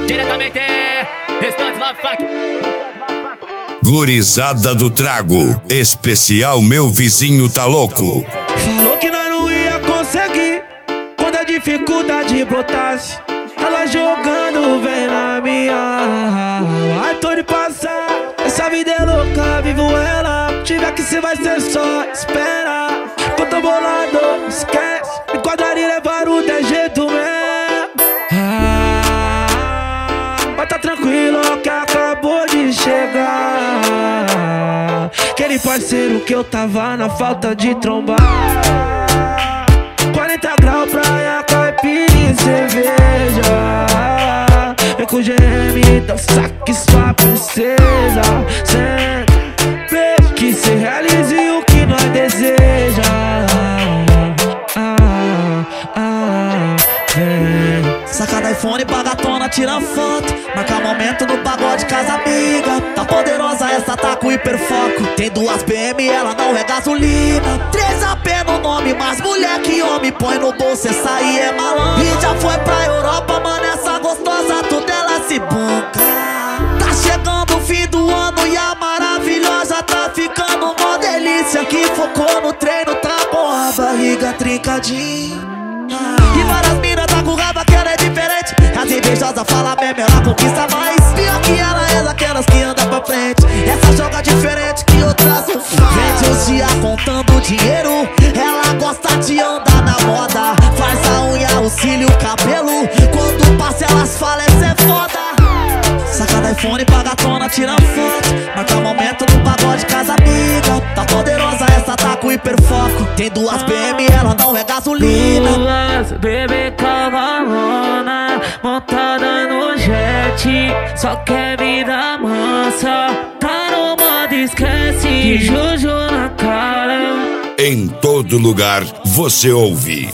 Diretamente, restante Love Funk. Gurizada do Trago, especial Meu Vizinho Tá Louco. Falou que nós não ia conseguir quando a dificuldade brotasse. Ela jogando vem na minha. Ai, tô de passar. Essa vida é louca, vivo ela. Tiver que ser, vai ser só espera. Que eu tô bolado, esquece. Me enquadrar e levar o de jeito mesmo. Mas tá tranquilo que acabou de chegar. Aquele parceiro que eu tava na falta de trombar. 40 graus, praia, caipirinha e cerveja. Vem com o GM, dá saque sua princesa. Sempre que se realize o que nós deseja. Saca iPhone, bagatona, tira foto. Marca momento no pagode, casa amiga. Tá poderosa, essa tá com hiperfoco. Tem 2 BM, ela não é gasolina. 3 AP no nome, mas mulher que homem põe no bolso, essa aí é malandra. E já foi pra Europa, mano, essa gostosa, tudo ela se bunca. Tá chegando o fim do ano e a maravilhosa tá ficando uma delícia. Que focou no treino, tá com a barriga trincadinha. E várias minas tá com raba que ela é diferente. As invejosas falam mesmo, ela conquista mais. Pior que ela é daquelas que anda pra frente. Essa joga diferente que outras não faz. Vende os dias contando dinheiro. Ela gosta de andar na moda. Faz a unha, o cílio, o cabelo. Quando passa elas falam, essa é foda. Saca da iPhone, bagatona, tira foto. Marca momento no pagode, casa amiga. Tá poderosa, essa tá com hiperfoco. Tem 2 BM, ela não é gasolina. 2 bebê cavalona, montada no jet. Só quer vida mansa, tá no modo esquece. Que Juju na cara. Em todo lugar você ouve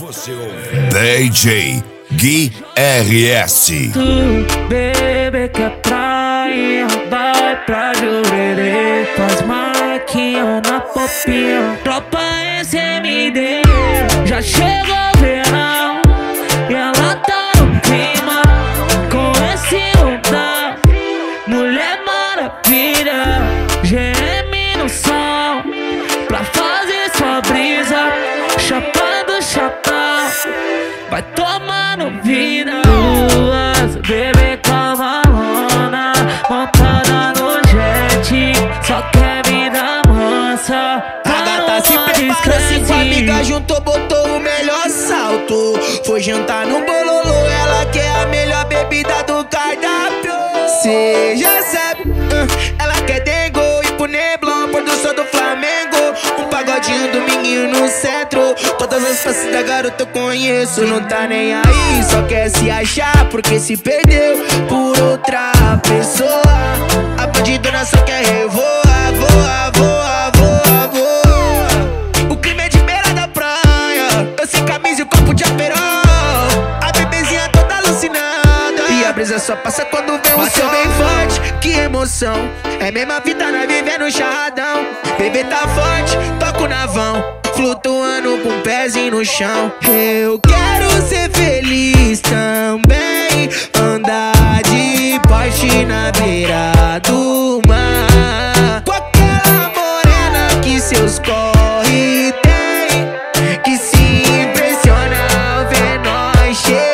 DJ Gui RS. Tu, bebê, que é praia, vai pra Jurerê. Faz marquinha na popinha, tropa SMD. Já chegou o verão e ela tá no clima. Com esse rondão, mulher maravilha. GM no som, pra fazer sua brisa. Chapando chapão, vai tomando vida. 2 bebê cavalona, montada no jet. Só quer vida mansa. A gata se preparou, se com a amiga juntou, botou o melhor salto. Foi jantar no bololô, ela quer a melhor bebida do cardápio. Cê já sabe, ela quer dengo e pro Neblon, produção do Flamengo. Um pagodinho do menino no centro. Todas as faces da garota eu conheço. Não tá nem aí, só quer se achar porque se perdeu por outra pessoa. A bandidona só quer revoar, voa, voa, voa, voa. O clima é de beira da praia, eu sem camisa e o copo de aperol. A bebezinha toda alucinada e a brisa só passa quando vê o sol bem forte. Que emoção, é mesma vida nós vivendo um charradão. Bebê tá forte, toco na vão, flutuando com um pezinho no chão. Eu quero ser feliz também, andar de Porsche na beira do mar. Com aquela morena que seus corre tem, que se impressiona ao ver nós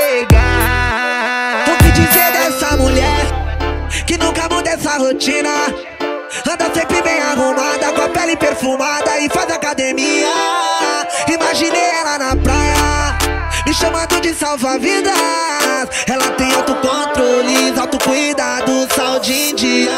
chegar. O que dizer dessa mulher que nunca muda essa rotina? Anda sempre bem arrumada, com a pele perfumada e faz academia. Imaginei ela na praia, me chamando de salva-vidas. Ela tem autocontrole, autocuidado, saúde em dia.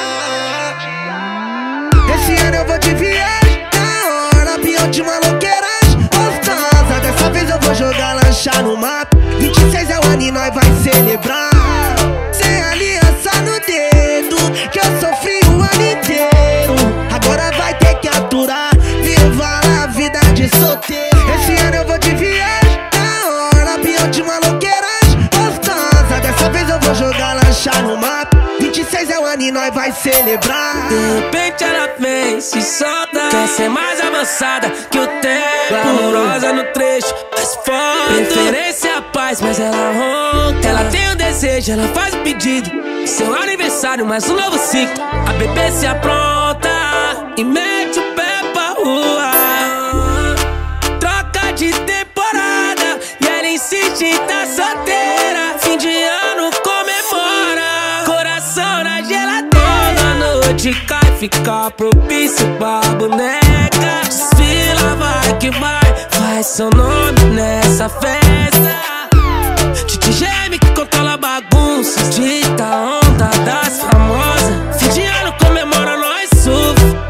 Esse ano eu vou de viagem, na hora pior de maloqueiragem. Gostosa, dessa vez eu vou jogar lancha no mato. 26 é o ano e nós vai celebrar. Sem aliança no dedo, que eu sofri o ano inteiro. Agora vai ter que aturar, viva a vida de solteiro. Esse ano eu vou de viagem, na hora pior de maloqueiragem. Gostosa, dessa vez eu vou jogar lancha no mato. 26 é o ano e nós vai celebrar. De repente ela vem, se solta, quer ser mais avançada que o tempo. Glamourosa no trecho, mais forte. Preferência a paz, mas ela ronca. Ela tem um desejo, ela faz o pedido. Seu aniversário, mais um novo ciclo. A bebê se apronta e mete o pé pra rua. Troca de temporada e ela insiste em tá solteira. Fim de ano comemora, coração na geladeira. A noite cai, fica propício pra boneca. Desfila, vai que vai, faz seu nome nessa festa. Titi geme que controla a bagunça, dita a onda das famosas. Fim de ano comemora, nós surfa.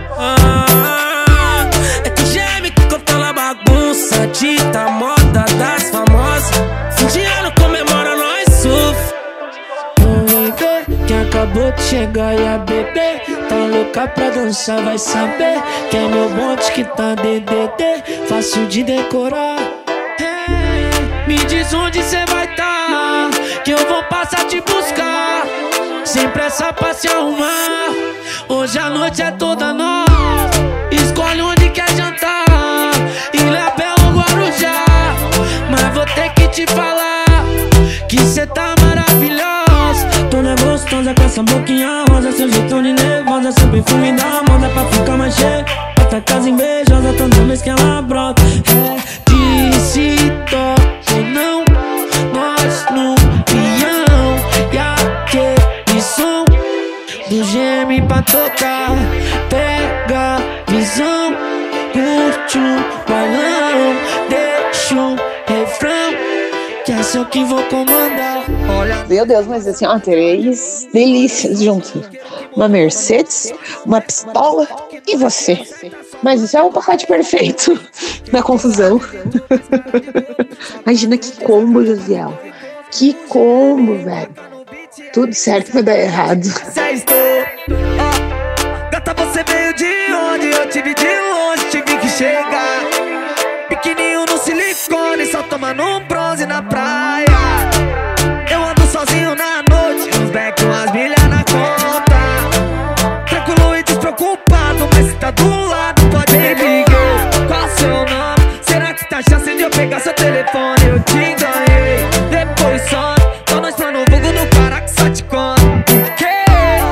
É que geme que controla a bagunça, dita a moda das famosas. Fim de ano comemora, nós surfa. Quem acabou de chegar e a bebê tá louca pra dançar, vai saber que é meu bonde que tá DDD, fácil de decorar. Me diz onde cê vai tá, que eu vou passar te buscar, sem pressa pra se arrumar. Hoje a noite é toda nossa, escolhe onde quer jantar, Ilhabela ou Guarujá. Mas vou ter que te falar que cê tá maravilhosa. Toda gostosa com essa boquinha rosa, seu jeitão de nervosa, seu perfume da moda pra ficar mais cheio. Bota a casa invejosa toda vez que ela brota. É disse toque não, nós no peão. E aquele som do geme pra tocar, pega visão, curte o bailão, deixa um refrão, que é só que vou comandar. Olha. Meu Deus, mas assim, ó, 3 delícias juntos. Uma Mercedes, uma pistola e você. Mas isso é um pacote perfeito na confusão. Imagina que combo, Josiel. Que combo, velho. Tudo certo pra dar errado. Gata, você veio de onde? Eu te vi de longe, tive que chegar. Pequenininho no silicone, só tomando um bronze na praia. Eu ando sozinho na noite, uns back, umas milhas na conta. Tranquilo e despreocupado, mas se tá do lado pode me ligar. Qual seu nome? Será que tá chance de eu pegar seu telefone? Eu te ganhei, depois some. Só nós pra no vulgo do cara que só te conta. Por quê?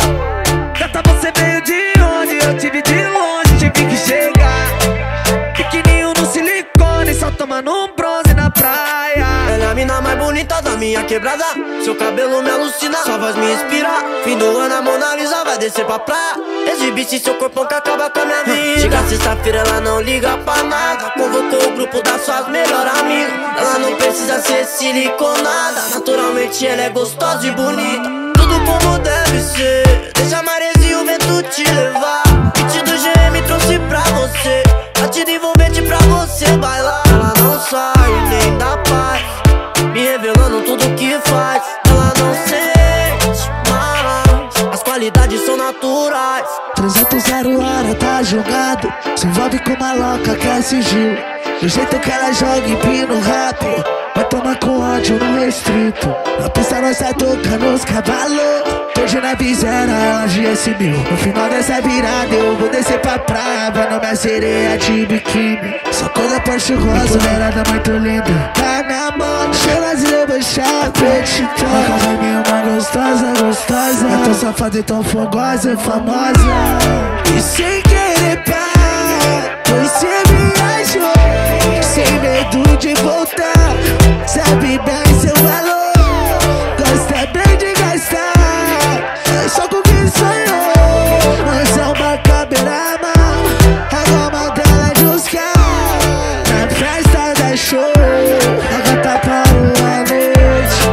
Gata, você veio de onde? Eu te vi de longe, tive que chegar. Pequenininho no silicone, só tomando um bronze na praia. Ela é a mina mais bonita da minha quebrada. Seu cabelo me alucina, sua voz me inspira. Fim do ano a Mona Lisa vai descer pra praia. Exibisse seu corpão que acaba com a minha vida. Chega sexta-feira, ela não liga pra nada. Convocou o grupo das suas melhores amigas. Ela não precisa ser siliconada, naturalmente ela é gostosa e bonita. Tudo como deve ser, deixa a maresia e o vento te levar. Kit do GM trouxe pra você, batida envolvente pra você bailar. Ela não sai nem dá paz, me revelando tudo que faz. Ela não sente mais, as qualidades são naturais. 300 hora tá jogado, se envolve com uma louca que é sigilo. Do jeito que ela joga empina rápido, vai tomar com ódio no restrito. Na pista nós tá tocando os cavalos, hoje na visera ela GS1000. No final dessa virada eu vou descer pra praia, vendo minha sereia de biquíni. Só coisa Porsche rosa, mulherada muito linda. Tá na moda, cheira de debochar, acredita. Uma gostosa, gostosa. Eu tô safada e tão fogosa, famosa. E sem querer parar, você viajou, sem medo de voltar. Sabe bem seu valor, gosta bem de gastar. É só com quem sonhou, mas é uma caberama. A goma dela é buscar na festa da show. A gata parou a noite,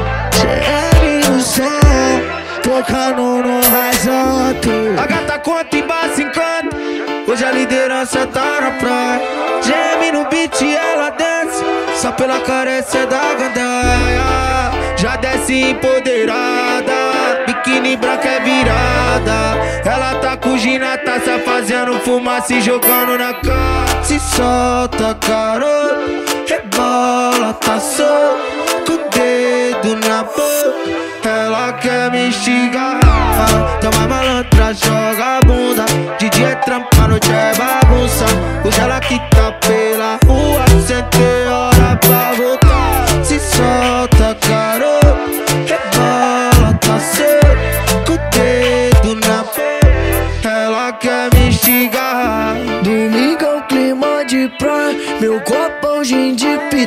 GM no som, tocando no razote. A gata conta e base encanto, hoje a liderança tá na praia. Geme no beat e ela desce, só pela carência da gandaia. Já desce empoderada, biquíni branca é virada. Ela tá com Gina, tá se fazendo fumaça e jogando na cara. Se solta, garoto, rebola, tá solto, com o dedo na boca. Ela quer me instigar, toma malantra, joga a bunda. De dia é trampa, noite é bagunça. Hoje ela que tá pela rua, sem ter hora pra voltar. Se solta, garoto, rebola, tá cedo,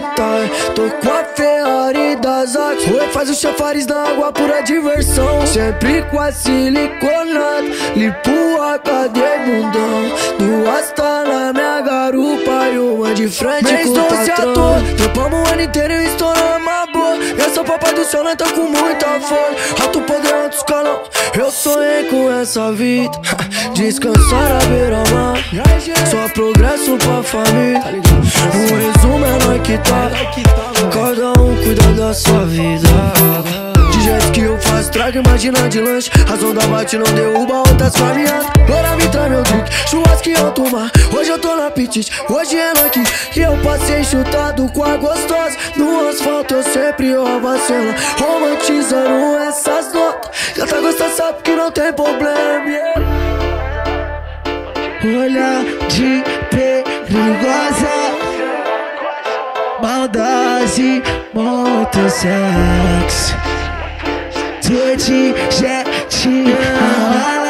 tá. Tô com a Ferrari das Axe. Oi, faz o chafariz na água, pura diversão. Sempre com a siliconada, limpo a cadeia e bundão. Duas tá na minha garupa e uma de frente mês com o patrão. Trampamos o ano inteiro e estouramos uma boa. Essa papai do céu, nós tá com muita fome. Alto poder, alto escalão. Eu sonhei com essa vida, descansar à beira-mar. Só progresso pra família. O resumo é nós que tá. Cada um cuida da sua vida. De jeito que eu faço, trago imagina de lanche. As ondas bate, não derruba outras caminhadas. Bora me traz meu drink, churrasco e alto mar. Hoje eu tô no apetite, hoje é nós aqui. E eu passei chutado com a gostosa. No asfalto eu sempre roubo a cena, romantizando essas notas. Já tá gostando, sabe que não tem problema, yeah. Olhar de perigosa, maldade, muito sexo. Tô de jet,